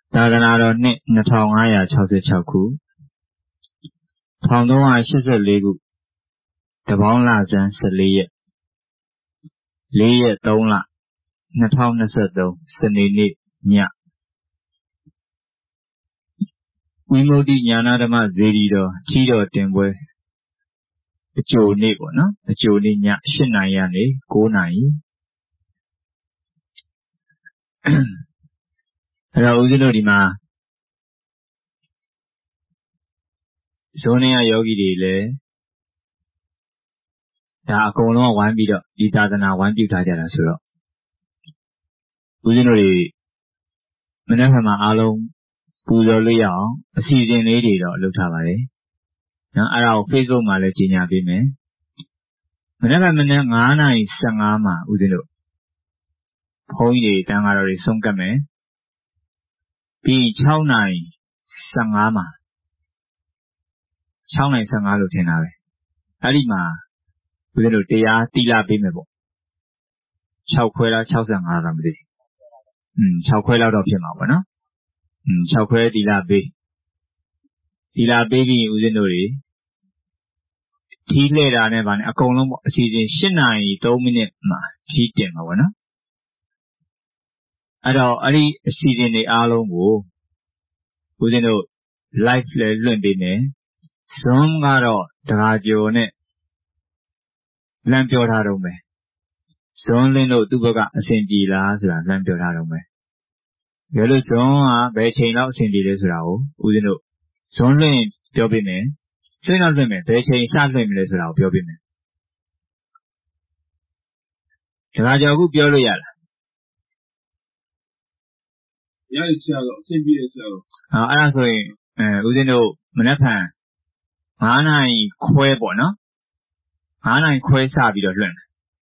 သာသနာတော်နှစ်2566ခု1384ခုတပေါင်းလဆန်း14ရက်4ရက်3လ2023စနေနေ့ညဝိမု ക്തി ဉာဏဓမ္မဇေဒီတော်ထီတော်တင်ပွဲအကျိုးနေ့ပေါ့နော်အကျိုးနေ့ည8နာရီကနေ9နာရီအဲ့တော့ဦးဇင်းတို့ဒီမှာဇွန်နေရယောဂီတွေလည်းဒါအကုန်လုံးဝိုင်းပြီးတော့ဒီသာသနာဝိုင်းပြုထားကြတာဆိုတော့ဦးဇင်းတို့တွေမနေ့ကမှအားလုံးပူဇော်လို့ရအောင်အစီအစဉ်လေးတွေတော့လုပ်ထားပါတယ်နော်အဲ့ဒါကို Facebook မှာလည်းကြီးညာပေးမယ်မနေ့ကမနေ့9:15မှာဦးဇင်းတို့ဘုန်းကြီးတွေတန်ဃာတော်တွေဆုံးကတ်မယ်ပြီး6:15မှာ6:15လို့ထင်တာပဲအဲ့ဒီမှာဦးဇင်းတို့တရားတိလပေးမယ်ပေါ့6ခွဲလား65တော့မသိ6ခွဲလောက်တော့ဖြစ်မှာပေါ့နော်6ခွဲတိလပေးပြီးဦးဇင်းတို့တွေထီးလှည့်တာနဲ့ဗာနဲ့အကုန်လုံးပေါ့အစီအစဉ်8:03မှာထီးတင်မှာပေါ့နော်အဲ့တော့အဲ့ဒီအစီအစဉ်တွေအားလုံးကိုဦးဇင်းတို့ live လဲလွှင့်ပေးမယ် Zoom ကတော့တကားကျော်နဲ့လမ်းပြောထားတော့မယ် Zoom လင်းလို့သူ့ဘက်ကအဆင်ပြေလားဆိုတာလမ်းပြောထားတော့မယ်ဒါလို့ Zoom ကဘယ်ချိန်လောက်အဆင်ပြေလဲဆိုတာကိုဦးဇင်းတို့ Zoom လွှင့်ပြောပေးမယ်လွှင့်တော့လွှင့်မယ်ဘယ်ချိန်စလွှင့်မလဲဆိုတာကိုပြောပေးမယ်တကားကျော်အခုပြောလို့ရလားရတယ်ဆရာတော်အဆင်ပြေတယ်ဆရာတော်အဲ့ဒါဆိုရင်ဦးဇင်းတို့မနက်ဖြန်9နာရီခွဲပေါ့နော်9နာရီခွဲစပြီးတော့လွှင့်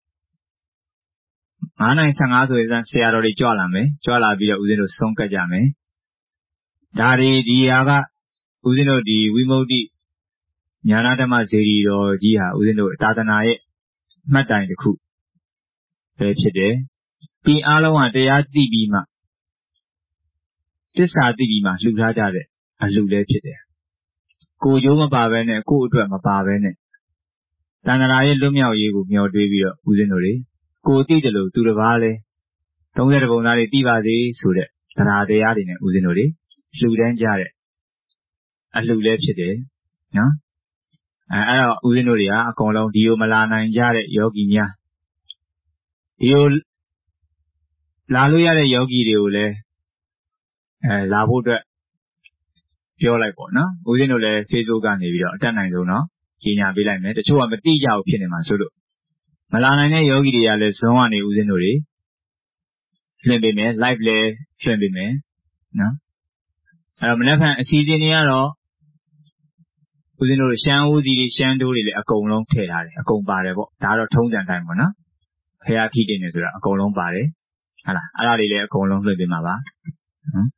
9:15ဆိုရင်ဆရာတော်တွေကြွလာမယ်ကြွလာပြီးတော့ဦးဇင်းတို့ဆုံးကတ်ကြမယ်ဒါတွေဒီဟာကဦးဇင်းတို့ဒီဝိမု ക്തി ဉာဏဓမ္မဇေဒီတော်ကြီးဟာဦးဇင်းတို့သာသနာရဲ့မှတ်တိုင်တစ်ခုပဲဖြစ်တယ်ပြီးအားလုံးကတရားသိပြီးမှတစ္ဆာသိပြီးမှလှူထားကြတဲ့အလှူလည်းဖြစ်တယ်ကိုယ်ကျိုးမပါဘဲနဲ့ကိုယ့်အတွက်မပါဘဲနဲ့တန်ခါးရဲ့လွတ်မြောက်ရေးကိုမျှော်တွေးပြီးတော့ဦးဇင်းတို့တွေကိုသိတယ်လို့သူတစ်ပါးလဲ30ပုံသားတွေသိပါစေဆိုတဲ့တရားတွေနဲ့ဦးဇင်းတို့တွေလှူဒန်းကြတဲ့အလှူလည်းဖြစ်တယ်နော်အဲ့တော့ဦးဇင်းတို့တွေကအကုန်လုံးဒီကိုမလာနိုင်ကြတဲ့ယောဂီများဒီကိုလာလို့ရတဲ့ယောဂီတွေကိုလည်းလာဖို့အတွက်ပြောလိုက်ပေါ့နော်ဦးဇင်းတို့လည်း Facebook ကနေပြီးတော့အတက်နိုင်ဆုံးတော့ကြီးညာပေးလိုက်မယ်တချို့ကမသိကြဘူးဖြစ်နေမှာဆိုလို့မလာနိုင်တဲ့ယောဂီတွေကလည်း Zoom ကနေဦးဇင်းတို့တွေလွှင့်ပေးမယ် live လည်းလွှင့်ပေးမယ်နော်အဲ့တော့မနေ့ကအစီအစဉ်တွေကတော့ဦးဇင်းတို့ရှမ်းဦးစီးတွေရှမ်းတိုးတွေလည်းအကုန်လုံးထည့်ထားတယ်အကုန်ပါတယ်ပေါ့ဒါကတော့ထုံးစံတိုင်းပေါ့နော်ဖရာထီးတင်နေဆိုတာအကုန်လုံးပါတယ်ဟုတ်လားအဲ့ဒါတွေလည်းအကုန်လုံးလွှင့်ပေးမှာပါနော်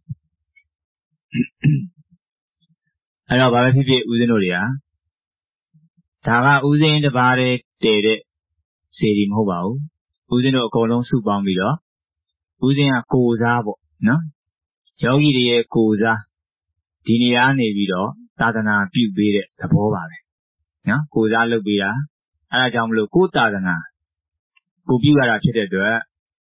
အဲ့တော့ဘာပဲဖြစ်ဖြစ်ဦးဇင်းတို့တွေကဒါကဦးဇင်းတစ်ပါးတည်းတည်တဲ့စေတီမဟုတ်ပါဘူးဦးဇင်းတို့အကုန်လုံးစုပေါင်းပြီးတော့ဦးဇင်းကကိုယ်စားပေါ့နော်ယောဂီတွေရဲ့ကိုယ်စားဒီနေရာနေပြီးတော့သာသနာပြုပေးတဲ့သဘောပါပဲနော်ကိုယ်စားလုပ်ပေးတာအဲ့ဒါကြောင့်မလို့ကိုယ်သာသနာကိုပြုရတာဖြစ်တဲ့အတွက်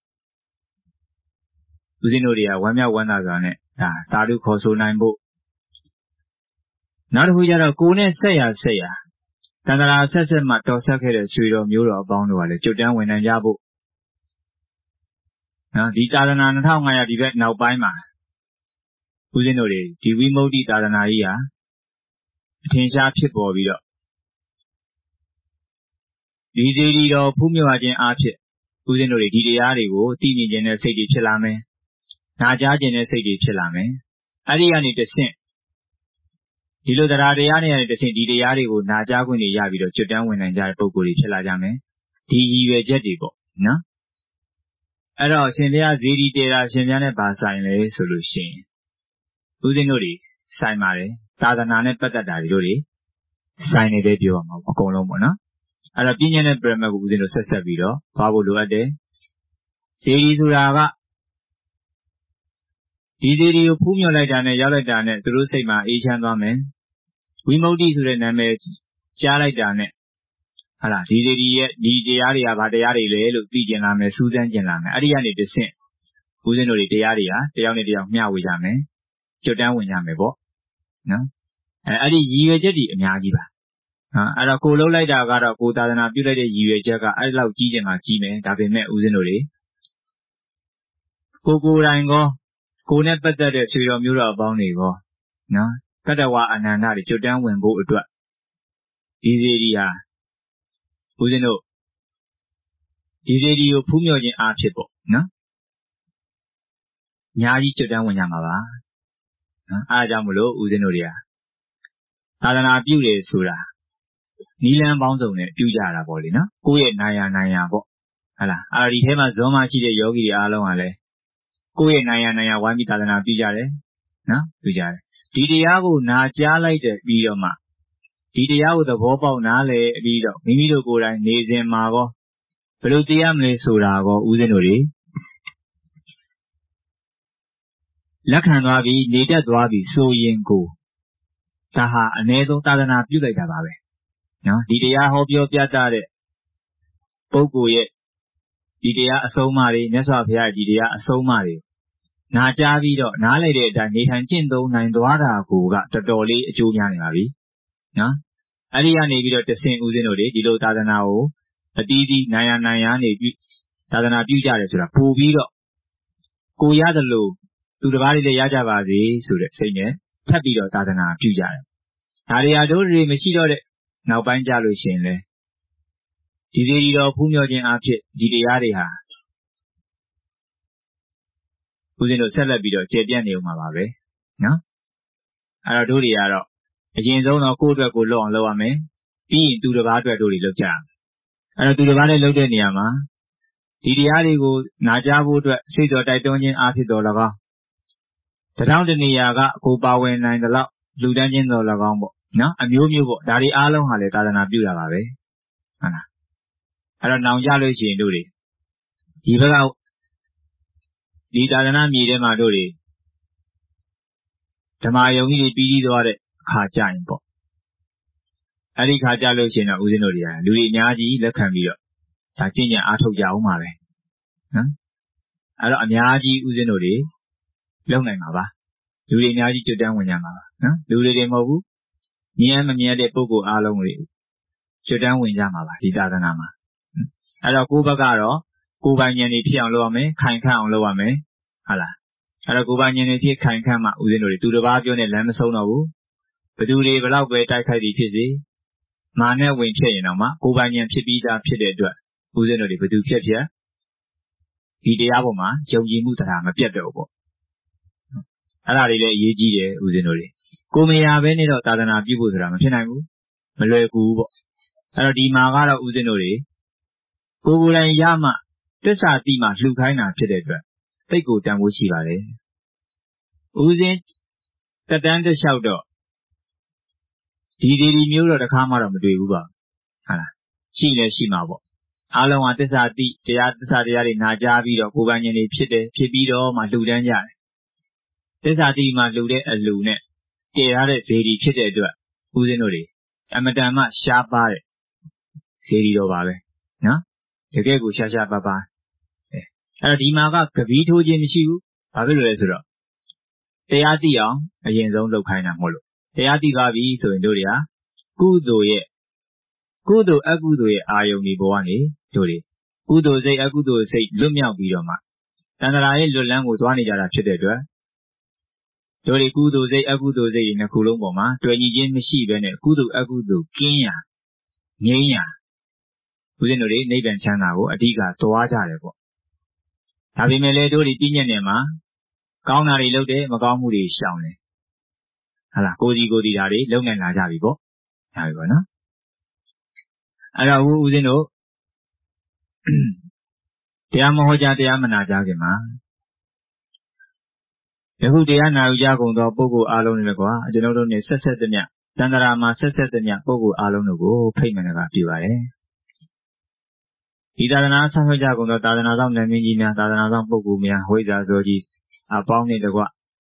ဦးဇင်းတို့တွေကဝမ်းမြောက်ဝမ်းသာစွာနဲ့ဒါသာဓုခေါ်ဆိုနိုင်ဖို့နောက်တစ်ခုကျတော့ကိုယ်နဲ့ဆက်ရတန်တရာဆက်မှတော်ဆက်ခဲ့တဲ့ဆွေတော်မျိုးတော်အပေါင်းတို့ကလည်းကျွတ်တန်းဝင်နိုင်ကြဖို့နော်ဒီသာသနာ2500ဒီဘက်နောက်ပိုင်းမှာဦးဇင်းတို့တွေဒီဝိမု ക്തി သာသနာကြီးဟာအထင်ရှားဖြစ်ပေါ်ပြီးတော့ဒီဇေဒီတော်ဖူးမြော်ခြင်းအားဖြင့်ဦးဇင်းတို့တွေဒီတရားတွေကိုသိမြင်ခြင်းနဲ့စိတ်တွေဖြစ်လာမယ်နာကြားခြင်းနဲ့စိတ်တွေဖြစ်လာမယ်အဲ့ဒီကနေတဆင့်ဒီလိုတရားတွေကနေတဆင့်ဒီတရားတွေကိုနာကြားခွင့်တွေရပြီးတော့ကျွတ်တန်းဝင်နိုင်ကြတဲ့ပုဂ္ဂိုလ်တွေဖြစ်လာကြမယ်ဒီရည်ရွယ်ချက်တွေပေါ့နော်အဲ့တော့ရှင်ဘုရားဇေဒီတေတာရှင်ဘုရားနဲ့ဗာဆိုင်လဲဆိုလို့ရှိရင်ဦးဇင်းတို့တွေဆိုင်ပါတယ်သာသနာနဲ့ပတ်သက်တာတွေတို့တွေဆိုင်နေတယ်ပြောရမှာအကုန်လုံးပေါ့နော်အဲ့တော့ပြည့်ညတ်တဲ့ပရမတ်ကိုဦးဇင်းတို့ဆက်ပြီးတော့သွားဖို့လိုအပ်တယ်ဇေဒီဆိုတာကဒီစေတီကိုဖူးမြော်လိုက်တာနဲ့ရောက်လိုက်တာနဲ့သူတို့စိတ်မှာအေးချမ်းသွားမယ်ဝိမု ക്തി ဆိုတဲ့နာမည်ကြားလိုက်တာနဲ့ဟုတ်လားဒီစေတီရဲ့ဒီတရားတွေကဘာတရားတွေလဲလို့သိကျင်လာမယ်စူးစမ်းကျင်လာမယ်အဲ့ဒီကနေတဆင့်ဦးဇင်းတို့တွေတရားတွေဟာတယောက်နဲ့တယောက်မျှဝေကြမယ်ကျွတ်တန်းဝင်ကြမယ်ပေါ့နော်အဲ့ဒီရည်ရွယ်ချက်တွေအများကြီးပါအဲ့တော့ကိုလှုပ်လိုက်တာကတော့ကိုသာသနာပြုလိုက်တဲ့ရည်ရွယ်ချက်ကအဲ့လောက်ကြီးကျင်မှကြီးမယ်ဒါပေမဲ့ဦးဇင်းတို့တွေကိုယ်တိုင်ကောကိုနဲ့ပတ်သက်တဲ့ဆွေတော်မျိုးတော်အပေါင်းတွေကောနော်ကတ္တဝအနန္တတွေကျွတ်တန်းဝင်ဖို့အတွက်ဒီစေတီဟာဦးဇင်းတို့ဒီစေတီကိုဖူးမြော်ခြင်းအားဖြစ်ပေါ့နော်အများကြီးကျွတ်တန်းဝင်ကြမှာပါနော်အားကြောင့်မလို့ဦးဇင်းတို့တွေကသာသနာပြုတယ်ဆိုတာနီလန်းပေါင်းစုံနဲ့ပြုကြတာပေါ့လေနော်ကိုယ့်ရဲ့နာယာပေါ့ဟုတ်လားအဲ့ဒီထဲမှာဇွန်မရှိတဲ့ယောဂီတွေအားလုံးကလည်းကိုယ့်ရဲ့နာယာဝိုင်းပြီးသာသနာပြုကြတယ်နော်ပြုကြတယ်ဒီတရားကိုနာကြားလိုက်တဲ့ပြီးတော့မှဒီတရားကိုသဘောပေါက်နားလည်ပြီးတော့မိမိတို့ကိုယ်တိုင်နေစဉ်မှာကောဘယ်လိုတရားမလဲဆိုတာကောဦးဇင်းတို့တွေလက်ခံသွားပြီးနေတတ်သွားပြီးဆိုရင်ကိုဒါဟာအ ਨੇ ဆုံးသာသနာပြုလိုက်တာပါပဲနော်ဒီတရားဟောပြောပြသတဲ့ပုဂ္ဂိုလ်ရဲ့ဒီတရားအဆုံးအမတွေမြတ်စွာဘုရားဒီတရားအဆုံးအမတွေနာကြားပြီးတော့နားလည်တဲ့အတိုင်းနေထိုင်ကျင့်သုံးနိုင်သွားတာကိုကတော်တော်လေးအကျိုးများနေပါပြီနော်အဲ့ဒီကနေပြီးတော့တဆင့်ဦးဇင်းတို့တွေဒီလိုသာသနာကိုအတီးတီးနာယာနေပြီးသာသနာပြုကြတယ်ဆိုတာပို့ပြီးတော့ကိုရသလိုသူတစ်ပါးတွေလည်းရကြပါစေဆိုတဲ့စိတ်နဲ့ထပ်ပြီးတော့သာသနာပြုကြတယ်ဒါတွေဟာတို့တွေမရှိတော့တဲ့နောက်ပိုင်းကြလို့ရှိရင်လေဒီစေတီတော်ဖူးမြော်ခြင်းအဖြစ်ဒီတရားတွေဟာဦးဇင်းတို့ဆက်လက်ပြီးတော့ကျေပြန့်နေဦးမှာပါပဲနော်အဲ့တော့တို့တွေကတော့အရင်ဆုံးတော့ကိုယ့်အတွက်ကိုလုပ်အောင်လုပ်ရမယ်ပြီးရင်သူတစ်ပါးအတွက်တို့တွေလုပ်ကြရမယ်အဲ့တော့သူတစ်ပါးနဲ့လုပ်တဲ့နေရာမှာဒီတရားတွေကိုနာကြားဖို့အတွက်စိတ်တော်တိုက်တွန်းခြင်းအားဖြစ်တော်၎င်းတထောင်တနေရာကကိုပါဝင်နိုင်တဲ့လောက်လူတန်းချင်းတော်၎င်းပေါ့နော်အမျိုးမျိုးပေါ့ဒါတွေအားလုံးဟာလေသာသနာပြုတာပါပဲဟုတ်လားအဲ့တော့နောင်ကြလို့ရှိရင်တို့တွေဒီဘက်ကဒီသာသနာမြေထဲမှာတို့တွေဓမ္မယုံကြီးတွေပြီးသွားတဲ့အခါကြရင်ပေါ့အဲ့ဒီခါကြလို့ရှိရင်တော့ဦးဇင်းတို့တွေကလူတွေအများကြီးလက်ခံပြီးတော့ဒါကျင့်ကြံအားထုတ်ကြအောင်ပါပဲနော်အဲ့တော့အများကြီးဦးဇင်းတို့တွေလုံနိုင်မှာပါလူတွေအများကြီးကျွတ်တန်းဝင်ကြမှာပါနော်လူတွေမဟုတ်ဘူးမြင်မမြင်တဲ့ပုဂ္ဂိုလ်အားလုံးတွေကျွတ်တန်းဝင်ကြမှာပါဒီသာသနာမှာအဲ့တော့ကိုယ့်ဘက်ကတော့ကိုယ်ပိုင်ဉာဏ်တွေဖြစ်အောင်လုပ်ရမယ်ခိုင်ခန့်အောင်လုပ်ရမယ်ဟုတ်လားအဲ့တော့ကိုယ်ပိုင်ဉာဏ်တွေဖြစ်ခိုင်ခန့်မှဦးဇင်းတို့တွေသူတစ်ပါးပြောနေလမ်းမဆုံးတော့ဘူးဘသူတွေဘလောက်ပဲတိုက်ခိုက်ပြီးဖြစ်စေမာနဲ့ဝင်ဖြစ်ရင်တော့မှကိုယ်ပိုင်ဉာဏ်ဖြစ်ပြီးသားဖြစ်တဲ့အတွက်ဦးဇင်းတို့တွေဘသူဖြစ်ဒီတရားပေါ်မှာယုံကြည်မှုတရားမပြတ်တော့ဘူးပေါ့အဲ့ဒါတွေလည်းအရေးကြီးတယ်ဦးဇင်းတို့တွေကိုမရဘဲနဲ့တော့သာသနာပြုဖို့ဆိုတာမဖြစ်နိုင်ဘူးမလွယ်ကူဘူးပေါ့အဲ့တော့ဒီမှာကတော့ဦးဇင်းတို့တွေကိုယ်တိုင်ရမှသစ္စာတိမှလှူခိုင်းတာဖြစ်တဲ့အတွက်သိတ်ကိုတန်ဖိုးရှိပါတယ်ဦးဇင်းတက်တန်းတစ်လျှောက်တော့ဒီမျိုးတော့တစ်ခါမှတော့မတွေ့ဘူးပါဟုတ်လားရှိလဲရှိမှာပေါ့အားလုံးကသစ္စာတိတရားသစ္စာတရားတွေနာကြားပြီးတော့ကိုယ်ပိုင်ဉာဏ်တွေဖြစ်ပြီးတော့မှလှူဒန်းကြတယ်သစ္စာတိမှလှူတဲ့အလှူနဲ့တည်ထားတဲ့ဇေဒီဖြစ်တဲ့အတွက်ဦးဇင်းတို့တွေအမတန်မှရှားပါတဲ့ဇေဒီတော်ပါပဲနော်တကယ်ကိုရှားရှားပါအဲ့တော့ဒီမှာကကပီးထိုးခြင်းမရှိဘူးဘာဖြစ်လို့လဲဆိုတော့တရားသိအောင်အရင်ဆုံးလုပ်ခိုင်းတာမဟုတ်လို့တရားသိသွားပြီဆိုရင်တို့တွေကကုသိုလ်အကုသိုလ်ရဲ့အာယုန်ဒီဘဝကနေတို့တွေကုသိုလ်စိတ်အကုသိုလ်စိတ်လွတ်မြောက်ပြီးတော့မှတဏှာရဲ့လွတ်လန်းကိုသွားနေကြတာဖြစ်တဲ့အတွက်တို့တွေကုသိုလ်စိတ်အကုသိုလ်စိတ်တွေနှစ်ခုလုံးပေါ်မှာတွေ့ညီခြင်းမရှိဘဲနဲ့ကုသိုလ်အကုသိုလ်ကင်းရာငြိမ်းရာဦးဇင်းတို့တွေနိဗ္ဗာန်ချမ်းသာကိုအဓိကသွားကြတယ်ပေါ့ဒါပေမဲ့လေတို့ဒီပြည့်ညက်နယ်မှာကောင်းတာတွေလုပ်တယ်မကောင်းမှုတွေရှောင်တယ်ဟာလားကိုယ်စီဓာတ်တွေလုံနိုင်လာကြပြီပေါ့ဒါပဲပေါ့နော်အဲ့တော့ဦးဇင်းတို့တရားမဟောကြားတရားမနာကြားခင်မှာယခုတရားနာယူကြကုန်သောပုဂ္ဂိုလ်အားလုံးတွေကွာကျွန်တော်တို့နဲ့ဆက်ဆက်သမျှတန္တရာမှာဆက်ဆက်သမျှပုဂ္ဂိုလ်အားလုံးတို့ကိုဖိတ်မှန်တာပြပါတယ်ဒီသာသနာဆောင်ရွက်ကြကုန်သောသာသနာဆောင်နာမည်ကြီးများသာသနာဆောင်ပုဂ္ဂိုလ်များဝိဇ္ဇာဇောကြီးအပေါင်းနဲ့တကွ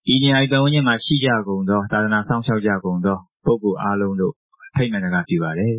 ဤနေရာပတ်ဝန်းကျင်မှာရှိကြကုန်သောသာသနာဆောင်ရှောက်ကြကုန်သောပုဂ္ဂိုလ်အားလုံးတို့ဖိတ်မှန်တကားပြုပါတယ်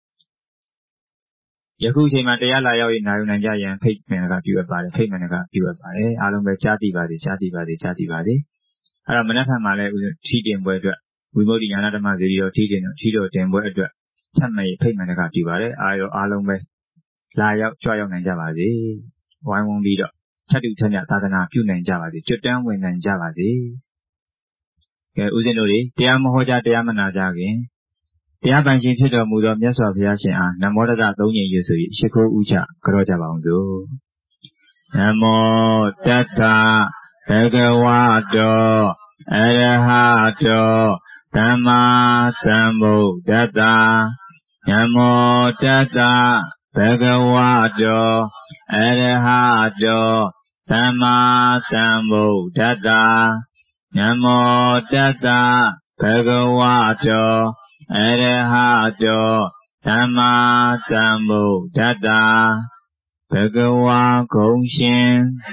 ယခုအချိန်မှာတရားလာရောက်၍နာယူနိုင်ကြရန်ဖိတ်မှန်တကားပြုအပ်ပါတယ်ဖိတ်မှန်တကားပြုအပ်ပါတယ်အားလုံးပဲကြားသိပါစေကြားသိပါစေကြားသိပါစေအဲ့တော့မနက်ဖြန်မှာလည်းထီးတင်ပွဲအတွက်ဝိမု ക്തി ဉာဏဓမ္မစေတီတော်ထီးတော်တင်ပွဲအတွက်ထပ်မံဖိတ်မှန်တကားပြုပါတယ်အားလုံးပဲလာရောက်ကြွရောက်နိုင်ကြပါစေဝိုင်းဝန်းပြီးတော့ထပ်တူထပ်မြသာသနာပြုနိုင်ကြပါစေကျွတ်တန်းဝင်နိုင်ကြပါစေကဲဦးဇင်းတို့တွေတရားမဟောကြားတရားမနာကြခင်တရားပိုင်ရှင်ဖြစ်တော်မူသောမြတ်စွာဘုရားရှင်အားနမောတတ၃ကြိမ်ရွတ်ဆို၍ရှိခိုးဥချကြောကြပါအောင်စို့နမောတတဘဂဝတောအရဟတောသမ္မာသမ္ဗုဒ္ဓတ္တနမောတတဘဂဝတောအရဟတောသမ္မာသမ္ဗုဒ္ဓတ္တနမောတတဘဂဝတောအရဟတောသမ္မာသမ္ဗုဒ္ဓတ္တဘဂဝါဂုံရှင်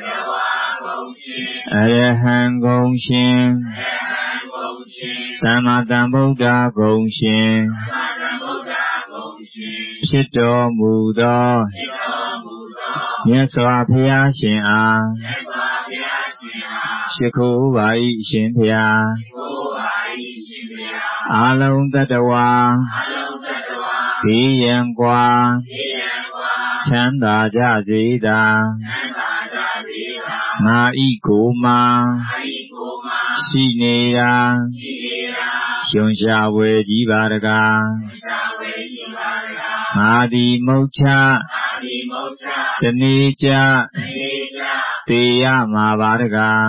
အရဟံဂုံရှင်သမ္မာသမ္ဗုဒ္ဓဂုံရှင်ဖြစ်တော်မူသောမြတ်စွာဘုရားရှင်အားရှိခိုးပါ၏ရှင်ဘုရားအာလုံးတတ္တဝါဘေးရန်ကွာချမ်းသာကြစေသာငါဤကိုယ်မှာရှိနေတာရှင်ရှားဝယ်ကြည်ပါတကားငါသည်မုတ်ချတနေ့ကြသေရမှာပါတကား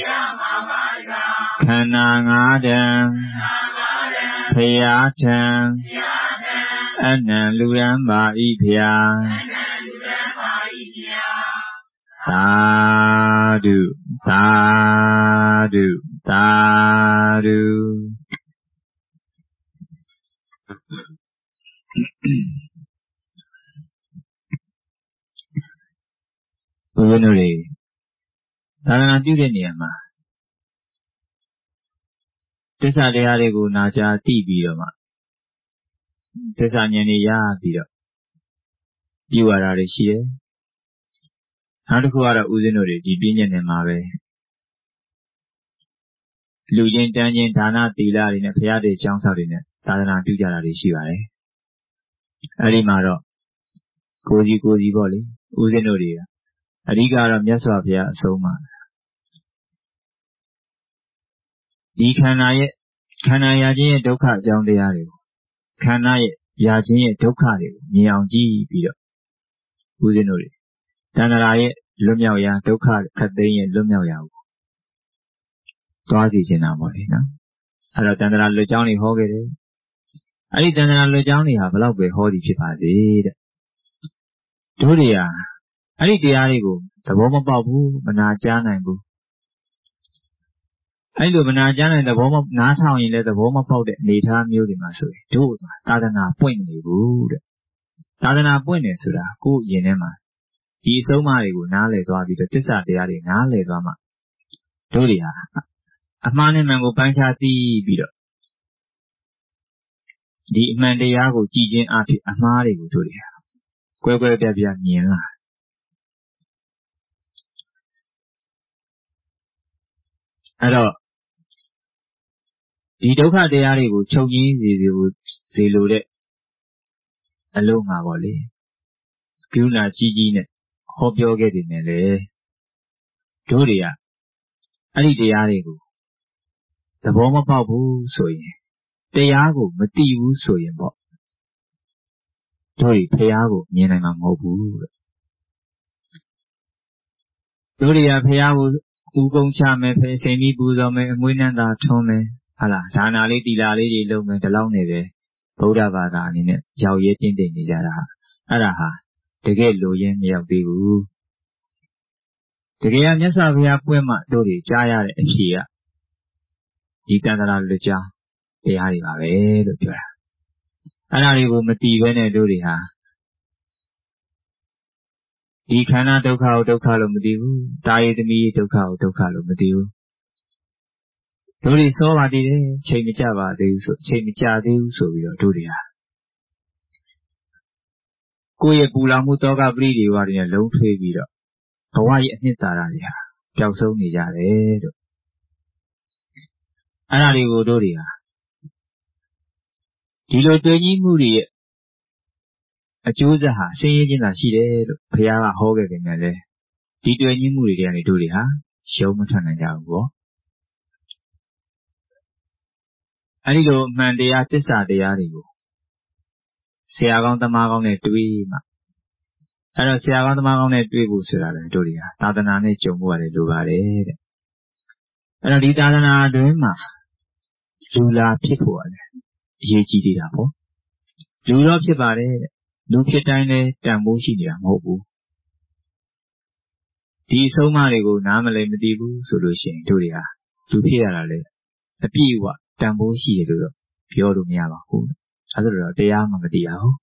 ခန္ဓာ၅တန်ဖရာထံအနံလူရန်ပါဤဖျားသာဓုသာဓုသာဓုဘုရားတို့တွေသာသနာပြုတဲ့နေရာမှာသစ္စာတရားတွေကိုနာကြားသိပြီးတော့မှသစ္စာဉာဏ်တွေရပြီးတော့ပြုရတာတွေရှိတယ်နောက်တစ်ခုကတော့ဦးဇင်းတို့တွေဒီပြည့်ညက်နေမှာပဲလူချင်းတန်းချင်းဒါနသီလတွေနဲ့ဘုရားတွေကျောင်းဆောက်တွေနဲ့သာသနာပြုကြတာတွေရှိပါတယ်အဲ့ဒီမှာတော့ကိုယ်စီပေါ့လေဦးဇင်းတို့တွေအဓိကတော့မြတ်စွာဘုရားအဆုံးအမဒီခန္ဓာရခြင်းရဲ့ဒုက္ခအကြောင်းတရားတွေကိုခန္ဓာရဲ့ရခြင်းရဲ့ဒုက္ခတွေကိုမြင်အောင်ကြည့်ပြီးတော့ဦးဇင်းတို့တွေတဏ္ဍာရဲ့လွတ်မြောက်ရာဒုက္ခခတ်သိမ်းရဲ့လွတ်မြောက်ရာကိုသွားစီခြင်းတာပေါ့လေနော်အဲ့တော့တဏ္ဍာလွတ်ကြောင်းတွေဟောခဲ့တယ်အဲ့ဒီတဏ္ဍာလွတ်ကြောင်းတွေဟာဘလောက်ပဲဟောသည်ဖြစ်ပါစေတဲ့တို့တွေဟာအဲ့ဒီတရားတွေကိုသဘောမပေါက်ဘူးမနာကြားနိုင်ဘူးအဲ့လိုမနာကြားနိုင်သဘောမနားထောင်ရင်လည်းသဘောမပေါက်တဲ့အနေအထားမျိုးတွေမှာဆိုရင်တို့သာသနာပွင့်နေဘူးတဲ့သာသနာပွင့်နေဆိုတာကိုယ့်ရင်ထဲမှာဒီအဆုံးအမတွေကိုနားလည်သွားပြီးတော့တစ္ဆာတရားတွေနားလည်သွားမှတို့တွေဟာအမှားနဲ့မှန်ကိုပိုင်းခြားသိပြီးတော့ဒီအမှန်တရားကိုကြည်ခြင်းအဖြစ်အမှားတွေကိုတို့တွေဟာကွဲကွဲပြားပြားမြင်လာအဲ့တော့ဒီဒုက္ခတရားတွေကိုချုပ်ငြိမ်းစေလိုတဲ့အလုံးငါပေါ့လေကရုဏာကြီးကြီးနဲ့ဟောပြောခဲ့တယ်နဲ့လေတို့တွေကအဲ့ဒီတရားတွေကိုသဘောမပေါက်ဘူးဆိုရင်တရားကိုမသိဘူးဆိုရင်ပေါ့တို့တွေဖျားကိုမြင်နိုင်မှာမဟုတ်ဘူးတဲ့တို့တွေကဖျားကိုဥကုံချမယ်ဖေစိန်ပြီးပူဇော်မယ်အမွှေးနှံသာထွန်းမယ်ဟာလားဒါနာလေးတီလာလေးတွေလုပ်မယ်ဒီလောက်နဲ့ပဲဗုဒ္ဓဘာသာအနေနဲ့ရောက်ရဲတင့်တယ်နေကြတာအဲ့ဒါဟာတကယ်လိုရင်းမရောက်သေးဘူးတကယ်ကမြတ်စွာဘုရားပွင့်မှတို့တွေကြားရတဲ့အဖြေကဒီတန်ត្រာလွတ်ကြောင်းတရားတွေပါပဲလို့ပြောတာအဲ့ဒါတွေကိုမတည်ဘဲနဲ့တို့တွေဟာဒီခန္ဓာဒုက္ခကိုဒုက္ခလို့မသိဘူးတာယသမီးဒုက္ခကိုဒုက္ခလို့မသိဘူးတို့တွေစောပါသေးတယ်ချိန်မကြပါသေးဘူးဆိုချိန်မကြသေးဘူးဆိုပြီးတော့တို့တွေဟာကိုယ့်ရဲ့ပူလောင်မှုတောကပရိဒီဝါတွေနဲ့လုံးထွေးပြီးတော့ဘဝရဲ့အနှစ်သာရတွေဟာပျောက်ဆုံးနေကြတယ်တို့အဲ့ဒါတွေကိုတို့တွေဟာဒီလိုတွေ့ကြီးမှုတွေရဲ့အကျိုးဆက်ဟာဆင်းရဲခြင်းသာရှိတယ်လို့ဘုရားကဟောခဲ့ကြတယ်လေဒီတွေ့ကြီးမှုတွေကနေတို့တွေဟာရှုံးမထွက်နိုင်ကြဘူးပေါ့အဲ့ဒီလိုအမှန်တရားတစ္ဆာတရားတွေကိုဆရာကောင်းသမားကောင်းနဲ့တွေ့မှအဲ့တော့ဆရာကောင်းသမားကောင်းနဲ့တွေ့ဖို့ဆိုတာလေတို့တွေဟာသာသနာနဲ့ကြုံဖို့ရတယ်လိုပါတယ်တဲ့အဲ့တော့ဒီသာသနာအတွင်းမှာလူလာဖြစ်ဖို့ရတယ်အရေးကြီးသေးတာပေါ့လူတော့ဖြစ်ပါတယ်တဲ့လူဖြစ်တိုင်းလည်းတန်ဖိုးရှိနေတာမဟုတ်ဘူးဒီအဆုံးအမတွေကိုနားမလည်မသိဘူးဆိုလို့ရှိရင်တို့တွေဟာလူဖြစ်ရတာလေအပြည့်အဝတန်ဖိုးရှိတယ်လို့တော့ပြောလို့မရပါဘူးအဲဒါတော့တရားမှမသိရဘူး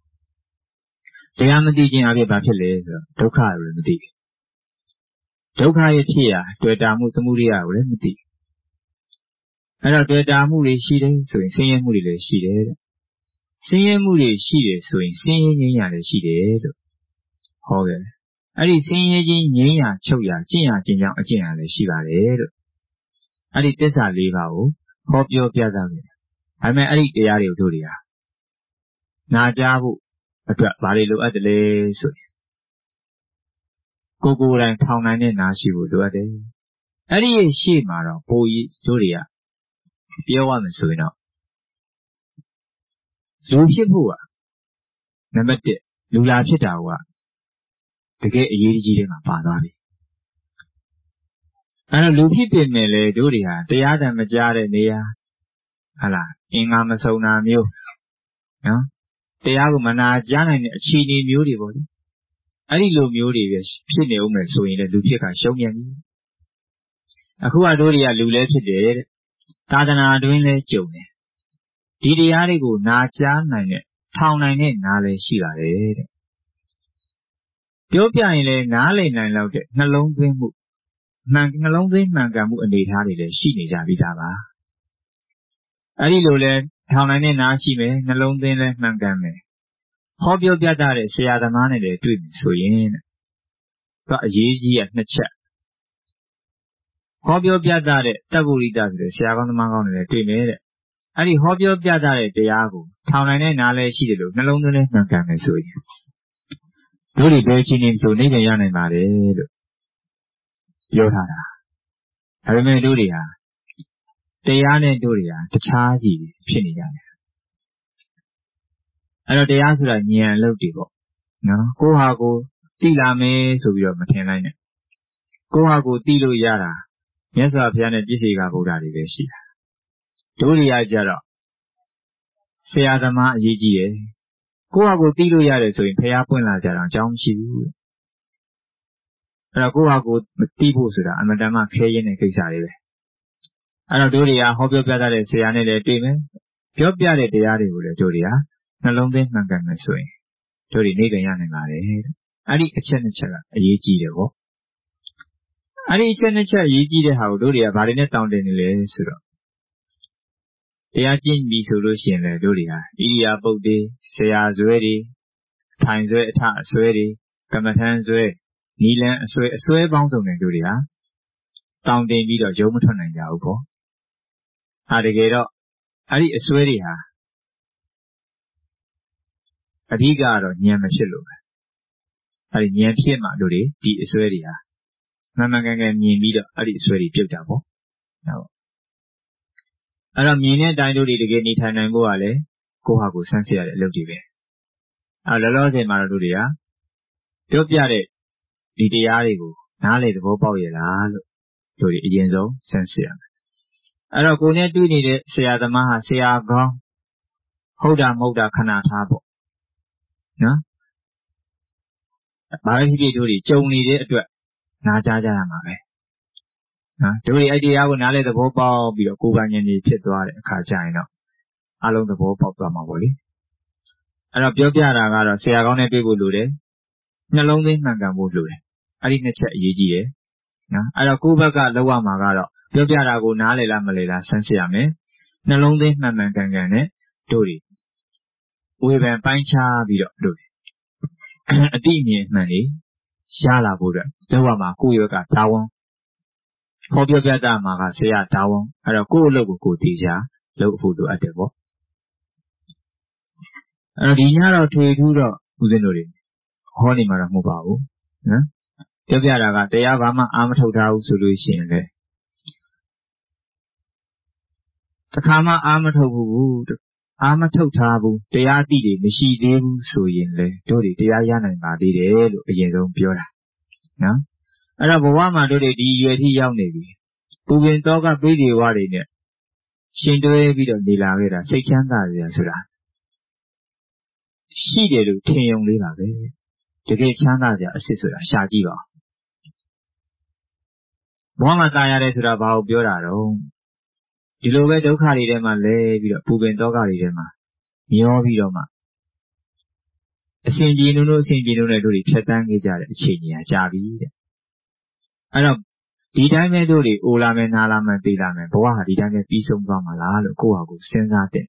တရားမသိခြင်းအဖြစ်ဘာဖြစ်လဲဆိုတော့ဒုက္ခကိုလည်းမသိဘူးဒုက္ခရဲ့ဖြစ်ရာတွေ့တာမှုသမုဒိယကိုလည်းမသိဘူးအဲ့တော့တွေ့တာမှုတွေရှိတယ်ဆိုရင်ဆင်းရဲမှုတွေလည်းရှိတယ်တဲ့ဆင်းရဲမှုတွေရှိတယ်ဆိုရင်ဆင်းရဲခြင်းရလည်းရှိတယ်လို့ဟောခဲ့တယ်အဲ့ဒီဆင်းရဲခြင်းငြိမ်းရာချုပ်ရာကျင့်ရာကျင့်ကြောင်းအကျင့်ရာလည်းရှိပါတယ်လို့အဲ့ဒီသစ္စာ၄ပါးကိုဟောပြောပြသခဲ့တယ်ဒါပေမဲ့အဲ့ဒီတရားတွေကိုတို့တွေဟာနာကြားဖို့အတွက်ဘာတွေလိုအပ်တယ်လဲဆိုရင်ကိုယ်ကိုယ်တိုင်ထောင်နိုင်တဲ့နာရှိဖို့လိုအပ်တယ်အဲ့ဒီရဲ့ရှေ့မှာတော့ပိုကြီးတို့တွေကပြောရမယ်ဆိုရင်တော့လူဖြစ်ဖို့ကနံပါတ်1လူလာဖြစ်တာကတကယ်အရေးကြီးတဲ့မှာပါသွားပြီအဲ့တော့လူဖြစ်ပေမဲ့လေတို့တွေဟာတရားဓမ္မကြားတဲ့နေရာဟလာအင်္ဂါမစုံတာမျိုးနော်တရားကိုမနာကြားနိုင်တဲ့အခြေအနေမျိုးတွေပေါ့လေအဲ့ဒီလိုမျိုးတွေပဲဖြစ်နေဦးမယ်ဆိုရင်လည်းလူဖြစ်ကရှုံးပြန်ပြီအခုကတို့တွေကလူလဲဖြစ်တယ်တဲ့သာသနာအတွင်းလဲကြုံတယ်ဒီတရားတွေကိုနာကြားနိုင်တဲ့ထောင်နိုင်တဲ့နားလဲရှိပါတယ်တဲ့ပြောပြရင်လည်းနားလည်နိုင်လောက်တဲ့နှလုံးသွင်းမှုနှလုံးသွင်းမှန်ကန်မှုအနေအထားတွေလည်းရှိနေကြပြီးသားပါအဲ့ဒီလိုလဲထောင်နိုင်တဲ့နားရှိမယ်နှလုံးသွင်းလဲမှန်ကန်မယ်ဟောပြောပြတတ်တဲ့ဆရာသမားနဲ့လည်းတွေ့ပြီဆိုရင်သူအရေးကြီးရ2ချက်ဟောပြောပြတတ်တဲ့တပ္ပုရိတဆိုတဲ့ဆရာကောင်းသမားကောင်းတွေလည်းတွေ့မယ်တဲ့အဲ့ဒီဟောပြောပြတတ်တဲ့တရားကိုထောင်နိုင်တဲ့နားလည်းရှိတယ်လို့နှလုံးသွင်းလဲမှန်ကန်မယ်ဆိုရင်တို့တွေဘယ်ချင်းနေဆိုနေပြန်ရနိုင်ပါတယ်လို့ပြောထားတာဒါပေမဲ့တို့တွေဟာတရားနဲ့တို့တွေဟာတခြားစီဖြစ်နေကြတယ်အဲ့တော့တရားဆိုတာဉာဏ်အလုပ်တွေပေါ့နော်ကိုယ့်ဟာကိုသိလာမယ်ဆိုပြီးတော့မထင်လိုက်နဲ့ကိုယ့်ဟာကိုသိလို့ရတာမြတ်စွာဘုရားနဲ့ပြည့်စေကဗုဒ္ဓတွေပဲရှိတာတို့တွေကကြတော့ဆရာသမားအရေးကြီးတယ်ကိုယ့်ဟာကိုသိလို့ရတယ်ဆိုရင်ဘုရားပွင့်လာကြတော့အကြောင်းမရှိဘူးအဲ့တော့ကိုယ့်ဟာကိုမသိဖို့ဆိုတာအမှန်တမ်းခဲရင်တဲ့ကိစ္စတွေပဲအဲ့တော့တို့တွေကဟောပြောပြတတ်တဲ့ဆရာနဲ့လည်းတွေ့မယ်ပြောပြတဲ့တရားတွေကိုလည်းတို့တွေကနှလုံးသွင်းမှန်ကန်မယ်ဆိုရင်တို့တွေနေပြန်ရနိုင်ပါတယ်အဲ့ဒီအချက်2ချက်ကအရေးကြီးတယ်ပေါ့အဲ့ဒီအချက်2ချက်အရေးကြီးတဲ့ဟာကိုတို့တွေကဘာတွေနဲ့တောင်းတင်နေလဲဆိုတော့တရားကျင့်ပြီဆိုလို့ရှိရင်လည်းတို့တွေဟာဣရိယာပုတ်တွေဆရာဇွဲတွေထိုင်ဇွဲအထအဆွဲတွေကမ္မထမ်းဇွဲနီလန်းအဆွဲပေါင်းစုံနဲ့တို့တွေဟာတောင်းတင်ပြီးတော့ရုံးမထွက်နိုင်ကြဘူးပေါ့တကယ်တော့အဲ့ဒီအဆွဲတွေဟာအဓိကကတော့ဉာဏ်မဖြစ်လို့ပဲအဲ့ဒီဉာဏ်ဖြစ်မှတို့တွေဒီအဆွဲတွေဟာမှန်မှန်ကန်ကန်မြင်ပြီးတော့အဲ့ဒီအဆွဲတွေပြုတ်တာပေါ့ဟုတ်အဲ့တော့မြင်တဲ့အတိုင်းတို့တွေတကယ်နေထိုင်နိုင်ဖို့ကလည်းကိုယ့်ဟာကိုယ်ဆန်းစစ်ရတဲ့အလုပ်တွေပဲလောလောဆယ်မှာတော့တို့တွေကပြောပြတဲ့ဒီတရားတွေကိုနားလေသဘောပေါက်ရလားလို့တို့တွေအရင်ဆုံးဆန်းစစ်ရမယ်အဲ့တော့ကိုယ်နဲ့တွေ့နေတဲ့ဆရာသမားဟာဆရာကောင်းဟုတ်တာမဟုတ်တာခဏထားပေါ့နော်ဘာပဲဖြစ်ဖြစ်တို့တွေကြုံနေတဲ့အတွက်နားကြားကြရမှာပဲနော်တို့တွေအဲ့တရားကိုနားလေသဘောပေါက်ပြီးတော့ကိုယ်ပိုင်ဉာဏ်ကြီးဖြစ်သွားတဲ့အခါကျရင်တော့အလုံးသဘောပေါက်သွားမှာပေါ့လေအဲ့တော့ပြောပြတာကတော့ဆရာကောင်းနဲ့တွေ့ဖို့လိုတယ်နှလုံးသွင်းမှန်ကန်ဖို့လိုတယ်အဲ့ဒီ2ချက်အရေးကြီးတယ်နော်အဲ့တော့ကိုယ့်ဘက်ကလောက်ရမှာကတော့ပြောပြတာကိုနားလည်လားမလဲလားဆန်းစစ်ရမယ်နှလုံးသွင်းမှန်မှန်ကန်ကန်နဲ့တို့တွေဝေဖန်ပိုင်းခြားပြီးတော့တို့အတိအမြင်မှန်နေရလာဖို့အတွက်တို့ကမှာကိုယ့်ရွက်ကဒါဝန်ဟောပြောပြတာမှာကဆရာဒါဝန်အဲ့တော့ကိုယ့်အလုပ်ကိုကိုယ်သိချာလုပ်ဖို့လိုအပ်တယ်ပေါ့အဲ့တော့ဒီညတော့ထွေထူးတော့ဦးဇင်းတို့တွေဟောနေမှာတော့မဟုတ်ပါဘူးနော်ပြောပြတာကတရားဘာမှအာမထုတ်ထားဘူးဆိုလို့ရှိရင်လေတခါမှအာမထုတ်ဘူးအာမထုတ်ထားဘူးတရားအတိတွေမရှိသေးဘူးဆိုရင်လေတို့တွေတရားရနိုင်ပါသေးတယ်လို့အရင်ဆုံးပြောတာနော်အဲ့တော့ဘဝမှာတို့တွေဒီရွယ်ထိရောက်နေပြီပူပင်တော့ကပိဋိဝါတွေနဲ့ရှင်တွဲပြီးတော့နေလာခဲ့တာစိတ်ချမ်းသာစရာဆိုတာရှိတယ်လို့ထင်ယုံလေးပါပဲတကယ်ချမ်းသာစရာအစစ်ဆိုတာရှာကြည့်ပါဘဝမှာตายရတယ်ဆိုတာဘာကိုပြောတာတော့ဒီလိုပဲဒုက္ခတွေထဲမှာလဲပြီးတော့ပူပင်တော့ကတွေထဲမှာမျောပြီးတော့မှအစဉ်ပြေနှုံတို့အစဉ်ပြေနှုံနဲ့တို့တွေဖြတ်တန်းခဲ့ကြတဲ့အခြေအနေကကြာပြီတဲ့အဲ့တော့ဒီတိုင်းပဲတို့တွေအိုလာမယ်နားလာမယ်သိလာမယ်ဘဝဟာဒီတိုင်းပဲပြီးဆုံးသွားမှာလားလို့ကိုယ့်ဟာကိုယ်စဉ်းစားတဲ့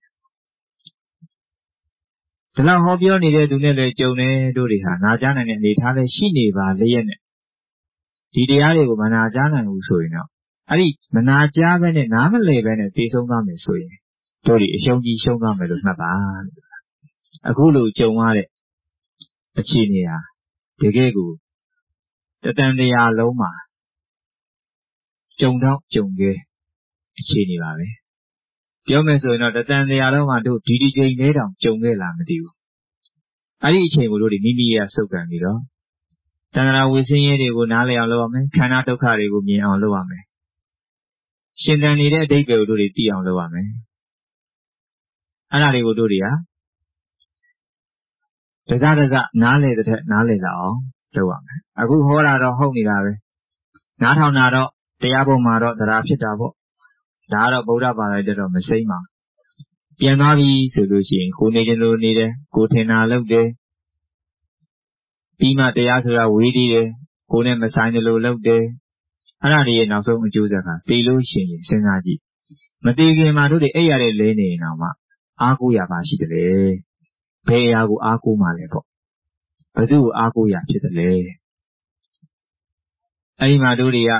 ဒီလောက်ဟောပြောနေတဲ့သူနဲ့လည်းကြုံနေတို့တွေဟာနာကြားနိုင်တဲ့အနေထားလည်းရှိနေပါလျက်နဲ့ဒီတရားတွေကိုမနာကြားနိုင်ဘူးဆိုရင်တော့အဲ့ဒီမနာကြားပဲနဲ့နားမလည်ပဲနဲ့သိဆုံးသွားမယ်ဆိုရင်တို့တွေအရှုံးကြီးရှုံးသွားမယ်လို့မှတ်ပါအခုလိုကြုံရတဲ့အခြေအနေဟာတကယ်ကိုတတန်တရားလုံးမှာကြုံတော့ကြုံခဲ့အခြေအနေပါပဲပြောမယ်ဆိုရင်တော့တတန်တရားလုံးမှာတို့ဒီချိန်လေးတောင်ကြုံခဲ့လားမသိဘူးအဲ့ဒီအချိန်ကိုတို့တွေမိမိရဆုပ်ကန်ပြီးတော့တဏှာဝိဆင်းရဲတွေကိုနားလည်အောင်လုပ်ရမယ်ခန္ဓာဒုက္ခတွေကိုမြင်အောင်လုပ်ရမယ်ရှင်သန်နေတဲ့အဓိပ္ပာယ်ကိုတို့တွေသိအောင်လုပ်ရမယ်အဲ့ဒါတွေကိုတို့တွေဟာတစတစနားလည်တဲ့ထက်နားလည်လာအောင်လုပ်ရမယ်အခုဟောတာတော့ဟုတ်နေတာပဲနားထောင်တာတော့တရားပုံမှာတော့တရားဖြစ်တာပေါ့ဒါကတော့ဗုဒ္ဓဘာသာတက်တော့မစိမ့်ပါပြန်သွားပြီဆိုလို့ရှိရင်ကိုနေခြင်းလိုနေတယ်ကိုထင်တာလုပ်တယ်ပြီးမှတရားဆိုတာဝေးသေးတယ်ကိုနဲ့မဆိုင်တယ်လို့လုပ်တယ်အဲ့ဒါတွေရဲ့နောက်ဆုံးအကျိုးဆက်ကသိလို့ရှိရင်စဉ်းစားကြည့်မသိခင်မှာတို့တွေအဲ့ရတဲ့လဲနေရင်တော့မှအားကိုးရပါရှိတယ်လေဘယ်အရာကိုအားကိုးမှလဲပေါ့ဘယ်သူ့ကိုအားကိုးရဖြစ်တယ်လေအဲ့ဒီမှာတို့တွေက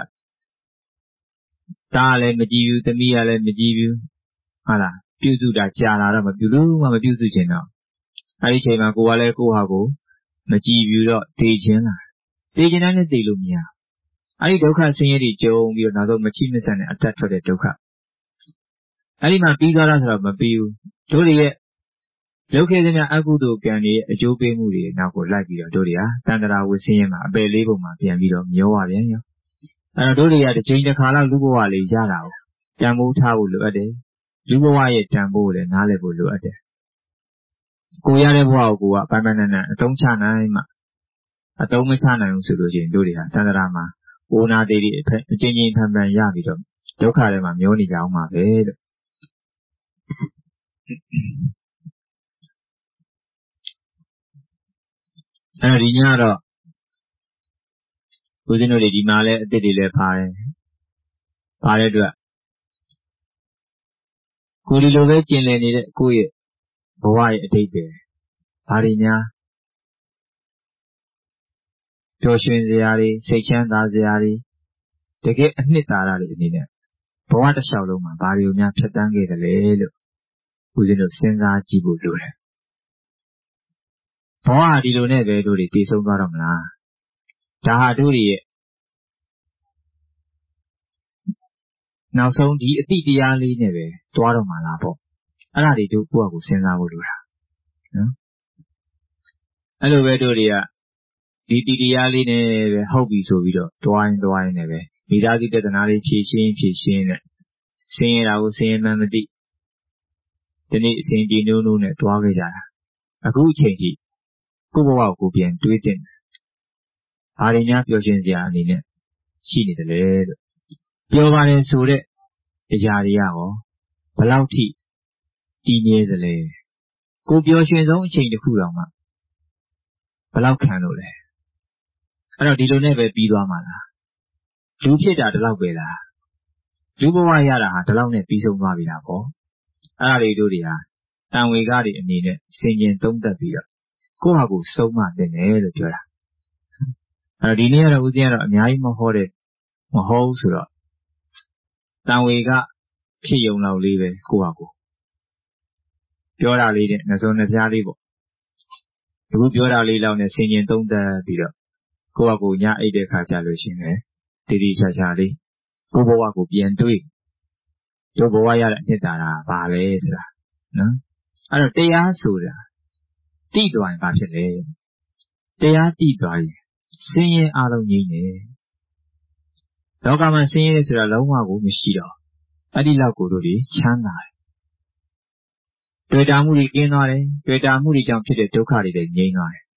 သားလည်းမကြည့်ဘူးသမီးကလည်းမကြည့်ဘူးဟုတ်လားပြုစုတာကြာလာတော့မပြုလို့မှမပြုစုခြင်းတော့အဲ့ဒီချိန်မှာကိုကလည်းကိုယ့်ဟာကိုမကြည့်ဘူးတော့တေခြင်းလားတေခြင်းတိုင်းနဲ့တေလို့မရအဲ့ဒီဒုက္ခဆင်းရဲတွေကြုံပြီးတော့နောက်ဆုံးမချိမဆန်တဲ့အတတ်ထွက်တဲ့ဒုက္ခအဲ့ဒီမှာပြီးသွားတာဆိုတော့မပြီးဘူးတို့တွေရဲ့လုပ်ခဲ့တဲ့အကုသိုလ်ကံတွေရဲ့အကျိုးပေးမှုတွေနောက်ကိုလိုက်ပြီးတော့တို့တွေဟာတန်ត្រာဝဆင်းရဲမှာအပယ်လေးပုံမှာပြန်ပြီးတော့မျောပါပြန်ရောအဲ့တော့တို့တွေကတစ်ချိန်တစ်ခါလောက်လူဘဝလေးရတာကိုတန်ဖိုးထားဖို့လိုအပ်တယ်လူဘဝရဲ့တန်ဖိုးကိုလည်းနားလည်ဖို့လိုအပ်တယ်ကိုရတဲ့ဘဝကိုကပိုင်ပိုင်နိုင်နိုင်အသုံးချနိုင်မှအသုံးမချနိုင်ဘူးဆိုလို့ရှိရင်တို့တွေဟာတန်ត្រာမှာအိုနာတေတွေအချင်းချင်းဖန်ဖန်ရပြီးတော့ဒုက္ခထဲမှာမျောနေကြအောင်ပါပဲလို့အဲ့ဒီညတော့ဦးဇင်းတို့တွေဒီမှာလည်းအစ်စ်တွေလည်းပါတယ်ပါတဲ့အတွက်ကိုဒီလိုပဲကျင်လည်နေတဲ့ကိုယ့်ရဲ့ဘဝရဲ့အတိတ်ပဲဘာတွေများပျော်ရွှင်စရာတွေစိတ်ချမ်းသာစရာတွေတကယ်အနှစ်သာရတွေအနေနဲ့ဘဝတစ်လျှောက်လုံးမှာဘာတွေကိုများဖြတ်တန်းခဲ့တယ်လဲလို့ဦးဇင်းတို့စဉ်းစားကြည့်ဖို့လိုတယ်ဘဝဟာဒီလိုနဲ့ပဲတို့တွေတည်ဆုံးသွားတော့မလားဒါဟာတို့တွေရဲ့နောက်ဆုံးဒီအတိတရားလေးနဲ့ပဲသွားတော့မှာလားပေါ့အဲ့ဒါတွေတို့ကိုယ့်အကူစဉ်းစားဖို့လိုတာနော်အဲ့လိုပဲတို့တွေကဒီတိတရားလေးနဲ့ပဲဟုတ်ပြီဆိုပြီးတော့တွိုင်းနဲ့ပဲမိသားစုတဒနာလေးဖြည့်ရှင်းနဲ့ဆင်းရဲတာကိုဆင်းရဲမှန်းမသိဒီနေ့အစဉ်ပြေနှုံးနဲ့တွားခဲ့ကြတာအခုအချိန်ကြီးကိုယ့်ဘဝကိုပြန်တွေးတင်တယ်ဘာတွေများပျော်ရွှင်စရာအနေနဲ့ရှိနေတယ်လေလို့ပြောပါတယ်ဆိုတဲ့အရာတွေရောဘယ်လောက်ထိတည်မြဲသလဲကိုပျော်ရွှင်ဆုံးအချိန်တစ်ခုတောင်မှဘယ်လောက်ခံလို့လဲအဲ့တော့ဒီလိုနဲ့ပဲပြီးသွားမှာလားလူဖြစ်တာဒီလောက်ပဲလားလူဘဝရတာဟာဒီလောက်နဲ့ပြီးဆုံးသွားပြီလားပေါ့အဲ့ဒါတွေတို့တွေဟာတန်ဝေကတွေအနေနဲ့စင်ကျင်သုံးသပ်ပြီးတော့ကိုယ့်ဟာကိုယ်ဆုံးမတင်တယ်လို့ပြောတာအဲ့တော့ဒီနေ့ကတော့ဦးဇင်းကတော့အများကြီးမဟုတ်ဘူးဆိုတော့တန်ဝေကဖြစ်ယုံလောက်လေးပဲကိုယ့်ဟာကိုယ်ပြောတာလေးနဲ့နှစုံနှဖျားလေးပေါ့အခုပြောတာလေးလောက်နဲ့စင်ကျင်သုံးသပ်ပြီးတော့ကိုယ့်ဟာကိုယ်ညအိတ်တဲ့ခါကြလို့ရှိရင်တည်တည်ချာချာလေးကိုယ့်ဘဝကိုပြန်တွေးတို့ဘဝရတဲ့အနှစ်သာရဘာလဲဆိုတာနော်အဲ့တော့တရားဆိုတာတိသွားရင်ဘာဖြစ်လဲတရားတိသွားရင်ဆင်းရဲအလုံးငြိမ်းတယ်လောကမှာဆင်းရဲဆိုတာလုံးဝကိုမရှိတော့အဲ့ဒီလောက်ကိုတို့ဒီချမ်းသာတယ်တွေ့တာမှုတွေကင်းသွားတယ်တွေ့တာမှုတွေကြောင့်ဖြစ်တဲ့ဒုက္ခတွေလည်းငြိမ်းသွားတယ်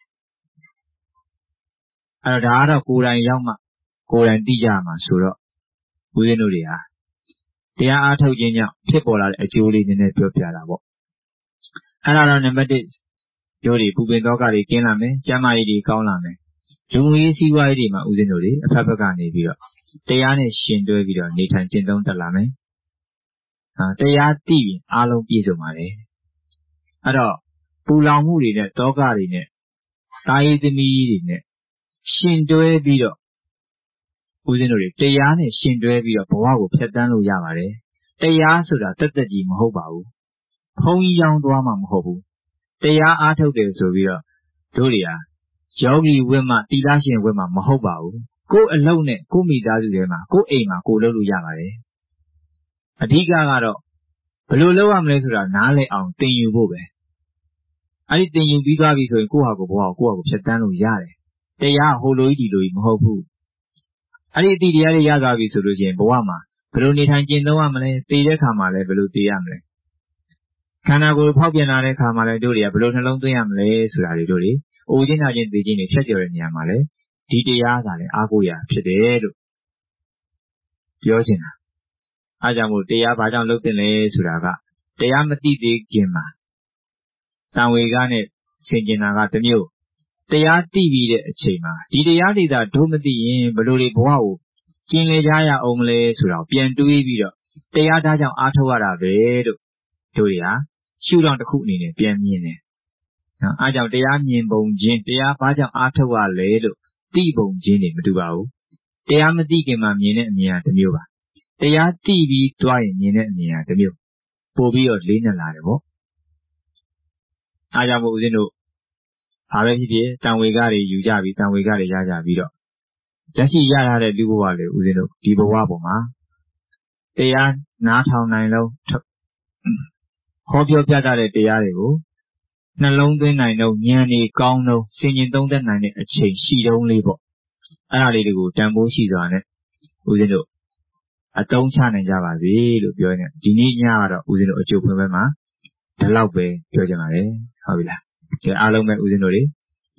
အဲ့တော့ဒါကတော့ကိုယ်တိုင်ရောက်မှကိုယ်တိုင်သိကြမှာဆိုတော့ဦးဇင်းတို့တွေဟာတရားအားထုတ်ခြင်းကြောင့်ဖြစ်ပေါ်လာတဲ့အကျိုးလေးနည်းနည်းပြောပြတာပေါ့အဲ့ဒါတော့နံပါတ်1တို့တွေပူပင်သောကတွေကင်းလာမယ်ကျမ်းမာရေးတွေကောင်းလာမယ်လူငွေစည်းဝါးရေးတွေမှာဦးဇင်းတို့တွေအဖက်ဖက်ကနေပြီးတော့တရားနဲ့ရှင်တွဲပြီးတော့နေထိုင်ကျင့်သုံးတတ်လာမယ်တရားသိရင်အားလုံးပြည့်စုံပါတယ်အဲ့တော့ပူလောင်မှုတွေနဲ့သောကတွေနဲ့တာယီသမီးတွေနဲ့ရှင်တွဲပြီးတော့ဦးဇင်းတို့တွေတရားနဲ့ရှင်တွဲပြီးတော့ဘဝကိုဖြတ်တန်းလို့ရပါတယ်တရားဆိုတာတက်တက်ကြီးမဟုတ်ပါဘူးဘုံကြီးရောင်းသွားမှမဟုတ်ဘူးတရားအားထုတ်တယ်ဆိုပြီးတော့တို့တွေဟာယောဂီဝိမသီလရှင်ဝိမမဟုတ်ပါဘူးကိုယ်အလုံးနဲ့ကိုယ်မိသားစုထဲမှာကိုယ်အိမ်မှာကိုယ်လုပ်လို့ရပါတယ်အဓိကကတော့ဘယ်လိုလုပ်ရမလဲဆိုတာနားလည်အောင်သင်ယူဖို့ပဲအဲ့ဒီသင်ယူပြီးသွားပြီဆိုရင်ကိုယ့်ဟာကိုယ်ဘဝကိုကိုယ့်ဟာကိုယ်ဖြတ်တန်းလို့ရတယ်တရားဟိုလိုကြီးဒီလိုကြီးမဟုတ်ဘူးအဲ့ဒီအတိတရားတွေရသွားပြီဆိုလို့ရှိရင်ဘဝမှာဘယ်လိုနေထိုင်ကျင့်သုံးရမလဲသိတဲ့ခါမှာလည်းဘယ်လိုသိရမလဲခန္ဓာကိုယ်ဖောက်ပြန်လာတဲ့ခါမှာလည်းတို့တွေကဘယ်လိုနှလုံးသွင်းရမလဲဆိုတာတွေတို့တွေအိုခြင်းနာခြင်းသိခြင်းတွေဖြတ်ကျော်တဲ့နေရာမှာလည်းဒီတရားသာလည်းအားကိုးရဖြစ်တယ်လို့ပြောချင်တာအားကြောင့်မို့တရားဘာကြောင့်လုပ်သင့်လဲဆိုတာကတရားမသိသေးခင်မှာတန်ဝေကနဲ့ဆင်ကျင်တာကတစ်မျိုးတရားသိပြီးတဲ့အချိန်မှာဒီတရားတွေသာတို့မသိရင်ဘယ်လိုတွေဘဝကိုကျင်လည်ကြရအောင်မလဲဆိုတော့ပြန်တွေးပြီးတော့တရားသားကြောင့်အားထုတ်ရတာပဲလို့တို့တွေဟာရှုထောင့်တစ်ခုအနေနဲ့ပြန်မြင်တယ်နော်အားကြောင့်တရားမြင်ပုံချင်းတရားဘာကြောင့်အားထုတ်ရလဲလို့သိပုံချင်းတွေမတူပါဘူးတရားမသိခင်မှာမြင်တဲ့အမြင်ကတစ်မျိုးပါတရားသိပြီးသွားရင်မြင်တဲ့အမြင်ကတစ်မျိုးပို့ပြီးတော့လေးနက်လာတယ်ပေါ့အားကြောင့်မို့ဦးဇင်းတို့ဘာပဲဖြစ်ဖြစ်တန်ဝေကတွေယူကြပြီးတန်ဝေကတွေရကြပြီးတော့လက်ရှိရထားတဲ့လူဘဝလေဦးဇင်းတို့ဒီဘဝပေါ်မှာတရားနားထောင်နိုင်လို့ဟောပြောပြတတ်တဲ့တရားတွေကိုနှလုံးသွင်းနိုင်တော့ဉာဏ်တွေကောင်းတော့စင်ကျင်သုံးသပ်နိုင်တဲ့အချိန်ရှိတုံးလေးပေါ့အဲ့ဒါလေးတွေကိုတန်ဖိုးရှိစွာနဲ့ဦးဇင်းတို့အသုံးချနိုင်ကြပါစေလို့ပြောနေဒီနေ့ညကတော့ဦးဇင်းတို့အကျိုးဖွင့်ပွဲမှာဒီလောက်ပဲပြောချင်ပါတယ်ဟုတ်ပြီလားဒီအားလုံးပဲဦးဇင်းတို့တွေ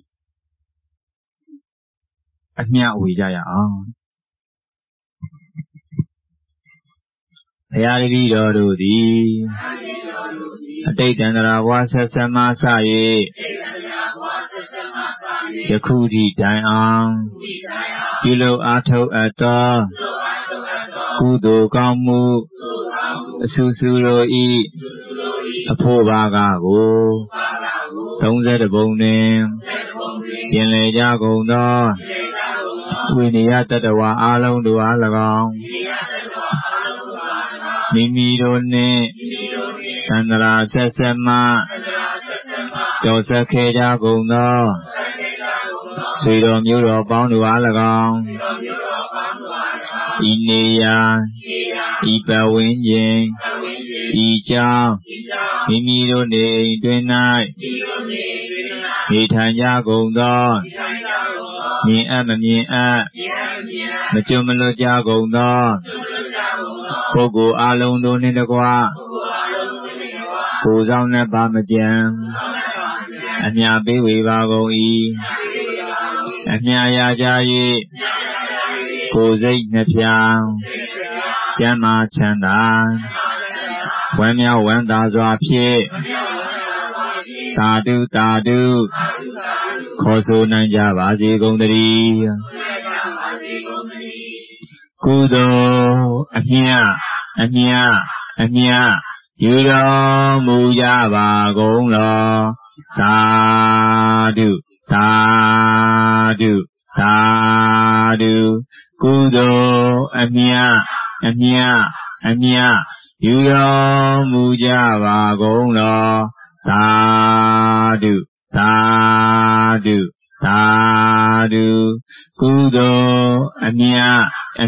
အမျှဝေကြရအောင်ဘုရားတပည့်တော်တို့သည်အတိတ်တန္တရာဘဝဆက်ဆက်မှစ၍ယခုထိတိုင်အောင်ပြုလုပ်အားထုတ်အပ်သောကုသိုလ်ကောင်းမှုအဆူဆူတို့ဤအဖို့ဘာကကို30ပုံတွင်ကျင်လည်ကြကုန်သောဝိနည်းတတ္တဝါအလုံးတို့အား၎င်းမိမိတို့နှင့်သန္တရာဆက်ဆက်မှတော်ဆက်ခဲ့ကြကုန်သောဆွေတော်မျိုးတော်ပေါင်းတို့အား၎င်းဤနေရာဤပတ်ဝန်းကျင်ဤကြောင့်မိမိတို့နေတွင်၌နေထိုင်ကြကုန်သောမြင်အပ်မမြင်အပ်မကြုံမလွတ်ကြကုန်သောပုဂ္ဂိုလ်အလုံးတို့နှင့်တကွကိုယ်ဆောင်နှင့်ပါမကြံအမြပေးဝေပါကုန်၏အမြရကြ၍ကိုယ်စိတ်နှဖျားကျမ်းမာချမ်းသာဝမ်းမြောက်ဝမ်းသာစွာဖြင့်သာဓုသာဓုခေါ်ဆိုနိုင်ကြပါစေကုန်သတည်းကုသိုလ်အမြတ်ပြုတော်မူကြပါကုန်လောသာဓုသာဓုသာဓုကုသိုလ်အမြတ်ပြုတော်မူကြပါကုန်လောသာဓုသာဓုသာဓုကုသိုလ်အမြတ်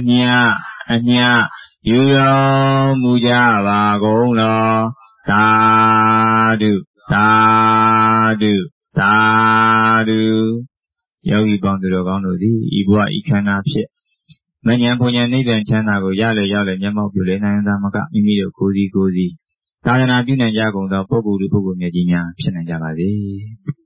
ပြုတော်မူကြပါကုန်လောသာဓုသာဓုသာဓုယောဂီပေါင်းသူတော်ကောင်းတို့သည်ဤဘဝဤခန္ဓာဖြင့်မဉ္ဇဉ်ဘုံဉ္ဇဉ်နိဗ္ဗာန်ချမ်းသာကိုရလေရောက်လေမျက်မှောက်ပြုလေနိုင်သာမကမိမိတို့ကိုယ်စီသာသနာပြုနိုင်ကြကုန်သောပုဂ္ဂိုလ်များဖြစ်နိုင်ကြပါစေ